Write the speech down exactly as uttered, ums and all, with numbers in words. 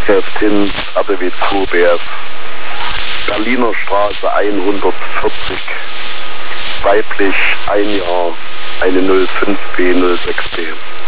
Geschäft Hinz, R B W zwei B F, Berliner Straße hundertvierzig, weiblich, ein Jahr, eine null fünf B null sechs B.